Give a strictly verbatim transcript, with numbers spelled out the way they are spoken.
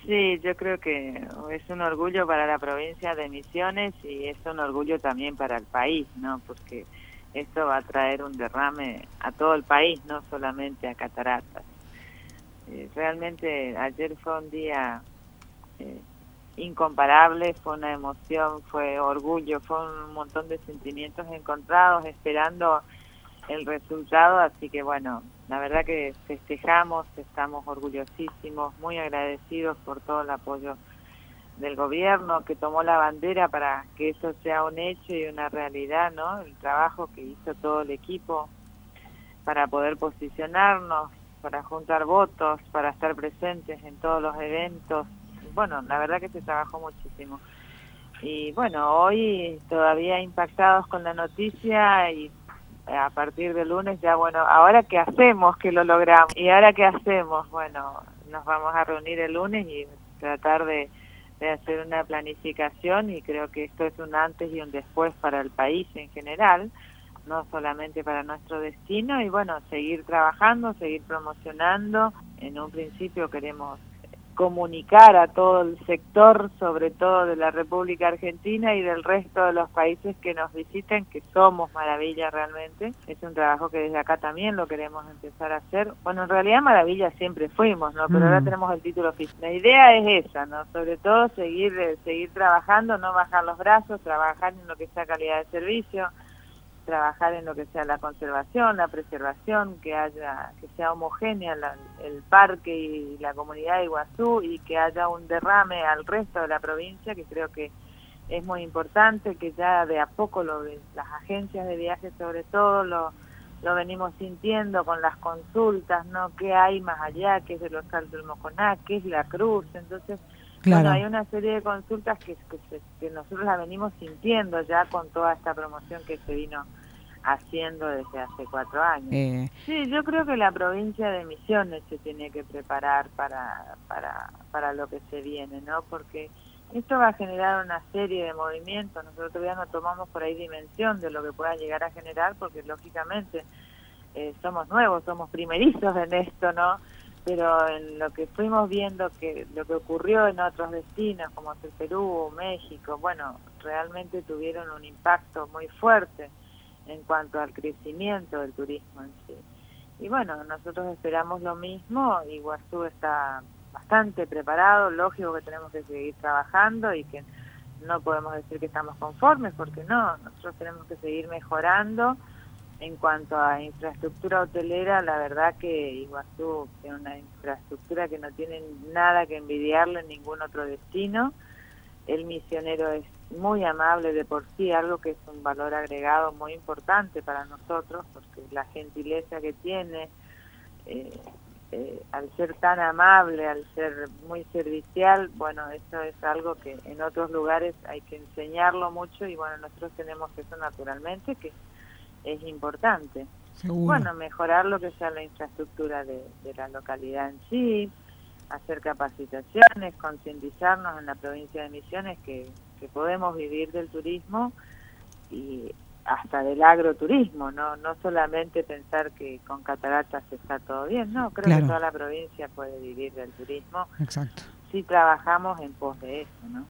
Sí, yo creo que es un orgullo para la provincia de Misiones y es un orgullo también para el país, ¿no? Porque esto va a traer un derrame a todo el país, no solamente a Cataratas. Eh, realmente ayer fue un día eh, incomparable, fue una emoción, fue orgullo, fue un montón de sentimientos encontrados esperando el resultado, así que bueno, la verdad que festejamos, estamos orgullosísimos, muy agradecidos por todo el apoyo del gobierno que tomó la bandera para que eso sea un hecho y una realidad, ¿no? El trabajo que hizo todo el equipo para poder posicionarnos, para juntar votos, para estar presentes en todos los eventos. Bueno, la verdad que se trabajó muchísimo. Y bueno, hoy todavía impactados con la noticia y a partir del lunes ya, bueno, ¿ahora qué hacemos que lo logramos? ¿Y ahora qué hacemos? Bueno, nos vamos a reunir el lunes y tratar de, de hacer una planificación y creo que esto es un antes y un después para el país en general, no solamente para nuestro destino, y bueno, seguir trabajando, seguir promocionando. En un principio queremos comunicar a todo el sector, sobre todo de la República Argentina y del resto de los países que nos visiten, que somos maravilla realmente. Es un trabajo que desde acá también lo queremos empezar a hacer. Bueno, en realidad maravilla siempre fuimos, ¿no? Pero mm. ahora tenemos el título oficial. La idea es esa, ¿no? Sobre todo seguir, seguir trabajando, no bajar los brazos, trabajar en lo que sea calidad de servicio, trabajar en lo que sea la conservación, la preservación, que haya, que sea homogénea la, el parque y la comunidad de Iguazú y que haya un derrame al resto de la provincia, que creo que es muy importante, que ya de a poco lo, las agencias de viajes sobre todo lo, lo venimos sintiendo con las consultas, ¿no? ¿Qué hay más allá? ¿Qué es el Hostal del Moconá? ¿Qué es la Cruz? Entonces, claro. Bueno, hay una serie de consultas que, que, se, que nosotros la venimos sintiendo ya con toda esta promoción que se vino haciendo desde hace cuatro años. Eh. Sí, yo creo que la provincia de Misiones se tiene que preparar para, para, para lo que se viene, ¿no? Porque esto va a generar una serie de movimientos. Nosotros todavía no tomamos por ahí dimensión de lo que pueda llegar a generar, porque lógicamente eh, somos nuevos, somos primerizos en esto, ¿no? Pero en lo que fuimos viendo, que lo que ocurrió en otros destinos, como es el Perú, México, bueno, realmente tuvieron un impacto muy fuerte en cuanto al crecimiento del turismo en sí. Y bueno, nosotros esperamos lo mismo, Iguazú está bastante preparado, lógico que tenemos que seguir trabajando y que no podemos decir que estamos conformes, porque no, nosotros tenemos que seguir mejorando. En cuanto a infraestructura hotelera, la verdad que Iguazú tiene una infraestructura que no tiene nada que envidiarle en ningún otro destino. El misionero es muy amable de por sí, algo que es un valor agregado muy importante para nosotros, porque la gentileza que tiene, eh, eh, al ser tan amable, al ser muy servicial, bueno, eso es algo que en otros lugares hay que enseñarlo mucho y bueno, nosotros tenemos eso naturalmente, que es importante. Seguro. Bueno, mejorar lo que sea la infraestructura de, de la localidad en sí, hacer capacitaciones, concientizarnos en la provincia de Misiones que, que podemos vivir del turismo y hasta del agroturismo, no no solamente pensar que con Cataratas está todo bien, no, creo claro. que toda la provincia puede vivir del turismo. Exacto. Si trabajamos en pos de eso, ¿no?